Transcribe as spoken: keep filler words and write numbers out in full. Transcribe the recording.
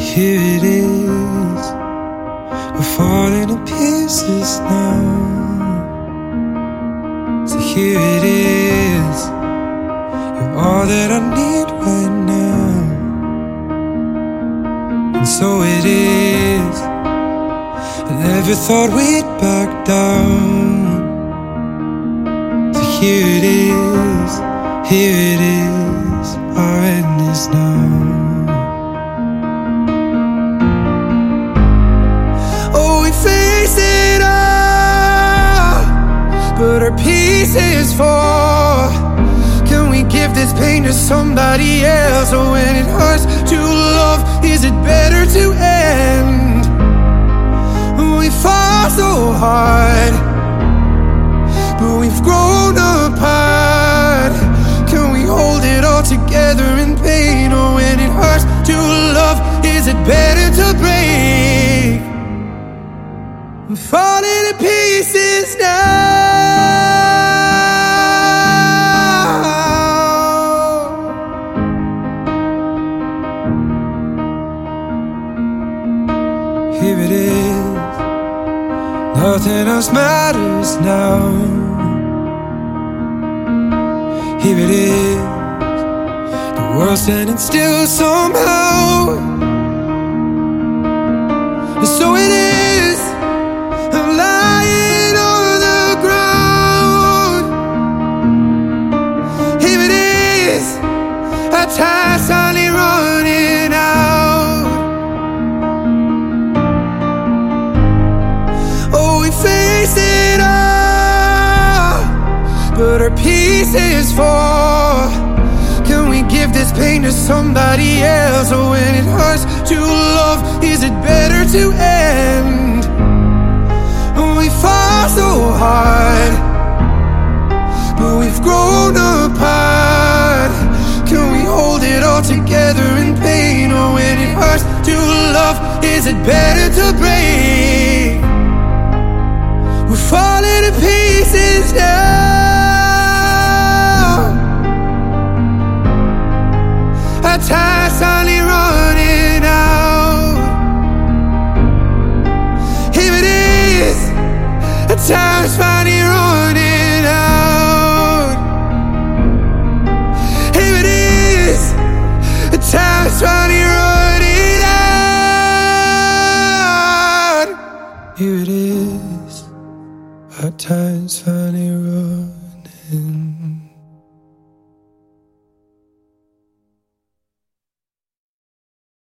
Here it is, we're falling to pieces now. So here it is, you're all that I need right now. And so it is, I never thought we'd back down. So here it is, here it is, our end is now. But our peace is for. Can we give this pain to somebody else? Or when it hurts to love, is it better to end? We fought so hard, but we've grown apart. Can we hold it all together in pain? Or when it hurts to love, is it better to break? I'm falling to pieces now. Here it is, nothing else matters now. Here it is, the world's standing still somehow. And so it is, I'm lying on the ground. Here it is, our time's finally running out. Face it all, but our peace is for. Can we give this pain to somebody else? Or when it hurts to love, is it better to end? We fought so hard, but we've grown apart. Can we hold it all together in pain? Or when it hurts to love, is it better to break? We're falling to pieces now. Our time's finally running out. Here it is, our time's finally running out. Here it is, our time's finally running out. Here it is, our time's finally running out.